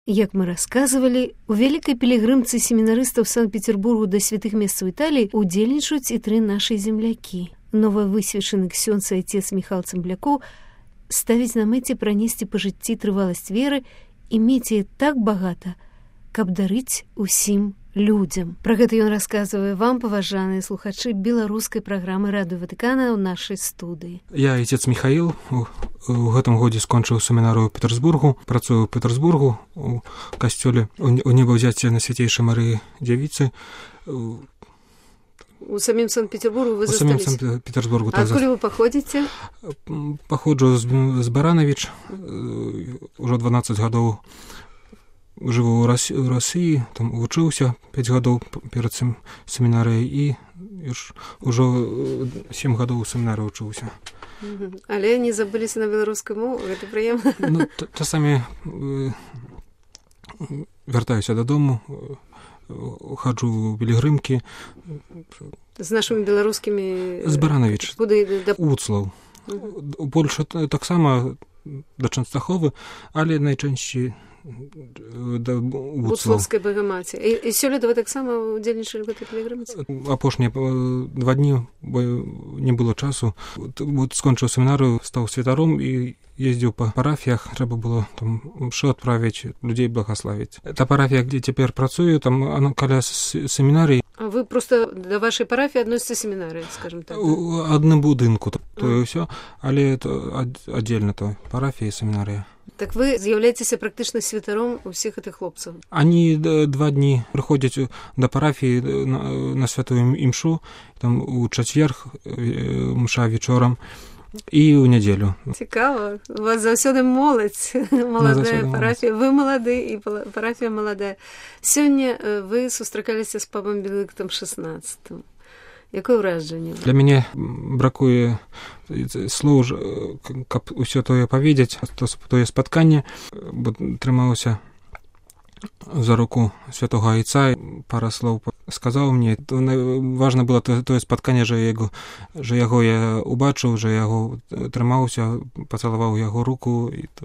Як мы расказвалі, у вялікай пілігрымцы семінарыстаў Санкт-Петербургу да святых месцаў Італіі удзельнічаюць і 3 нашы землякі. Новавысвечаны ксёндз і отец Міхал Цымблякоў ставіць на мэце пранесці па жыцці трываласць веры і мець яе так багата, каб дарыць усім людзям. Пра гэта ён расказвае вам, паважаныя слухачы беларускай праграмы Радыё Ватыкана ў нашай студыі. Я отец Михаил, у гэтым годзе скончыў семінарыю ў Петербургу, працую ў Петербургу у касцёле у небаўзяцця на свяцейшай Марыі Дзявіцы. У самім Санкт-Петербургу вы засталіся? У самім Санкт-Петербургу. А адкуль вы паходзіце? Паходжу з Баранович, ужо 12 гадоў жыву ў Расіі, там вучыўся 5 гадоў перад семінарыяй і ўжо 7 гадоў у семінарыі вучыўся. Але не забыліся на беларускай мову, гэта прыемна. Ну, часамі вяртаюся дадому, хаджу ў пілігрымкі. З нашымі беларускімі... З Баранович, Уцлаў. У Польшы таксама да Częstochowy, але найчасцей да Уцлаўскай Багамаці. І сёлета вы таксама удзельнічалі ў гэтай пілігрымцы? Апошнія 2 дні, бо не было часу. Скончыў семінарыю, стаў святаром і ездзіў па парафіях. Трэба было там мшы адправіць, людзей благаславіць. Та парафія, где цяпер працую, там каля семінарыі. А вы просто да вашай парафіі адносіцца семінарыі, скажем так? У адным будынку, то і ўсё, але аддзельна то парафія і семінарыя. Так вы з'яўляецеся практычна святаром усіх гэтых хлопцаў? Они 2 дні прыходзяць да парафіі на святую імшу, там у чацвер мша вечорам і ў нядзелю. Цікава. У вас заўсёды моладзь, маладая парафія. Вы малады і парафія маладая. Сёння вы сустракаліся з папам Бенедыктам XVI. Якое ўражанне? Для мяне бракуе слоў, каб усё тое паведзяць, тое спатканне, бо трымаўся за руку святога айца, пара слоў сказаў мне. Важна было тое спатканне, що яго я убачыў, що яго трымаўся, пацалаваў яго руку.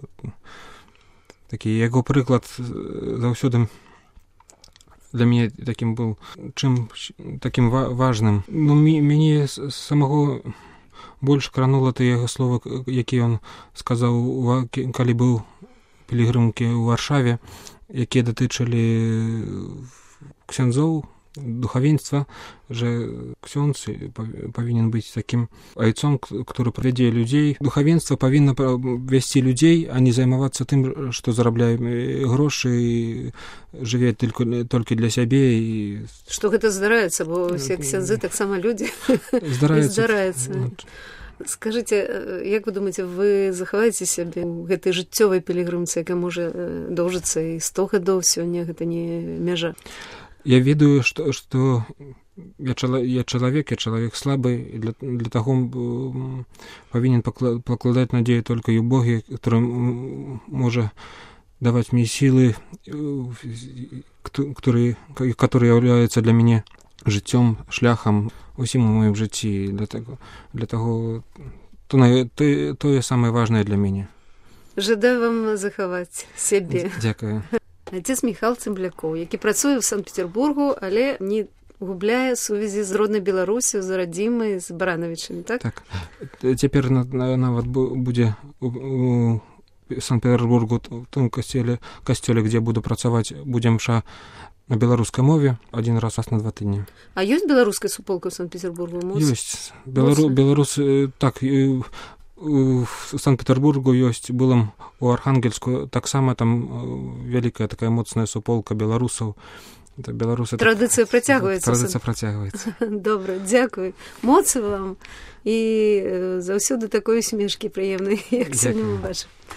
Такі яго прыклад заўсёды для мяне таким быў таким важным. Ну, мяне самого больш кранула тыя яго словы, які ён сказаў, калі быў пілігрымкі ў Варшаве, якія датычылі ксяндзоў, духовенства, że ksiądz powinien być takim ojcem, który prowadzi ludzi. Duchowieństwo powinno wieść ludzi, a nie zajmować się tym, że zarabiają groszy i żyje tylko dla siebie. Что это здараецца, бо все księdzy так само люди. Здараецца. Скажите, як вы думаете, вы захаваеце сябе ў гэтай жыццёвай пілігрымцы, якая можа доўжыцца і 100 гадоў, сёння гэта не мяжа? Я ведаю, что я человек слабый, и для того повинен покладать надею только и в Боге, который может давать мне силы, которые являются для меня життем, шляхом усім у моем житті. Для того то є самое важное для меня. Жадаю вам захаваць сябе. Дякую. Отец Міхал Цымблякоў, які працуе ў Санкт-Петербургу, але не губляе сувязі з роднай Беларусю, з радзімай, з Барановичамі, так? Так. Цяпер нават будзе у Санкт-Петербургу, в том касцёле, где буду працаваць, будзе мша на беларускай мове один раз на 2 тыдні. А ёсць беларуская суполка ў Санкт-Петербургу? Ёсць. Беларус, так, у Санкт-Петербургу ёсць, былым у Архангельску, таксама там вялікая такая моцная суполка беларусаў. Традыцыя працягваецца. Традыцыя працягваецца. Добра, дзякуй. Моцы вам і заўсёды такой усмешкі прыемнай, як сёння мы бачым.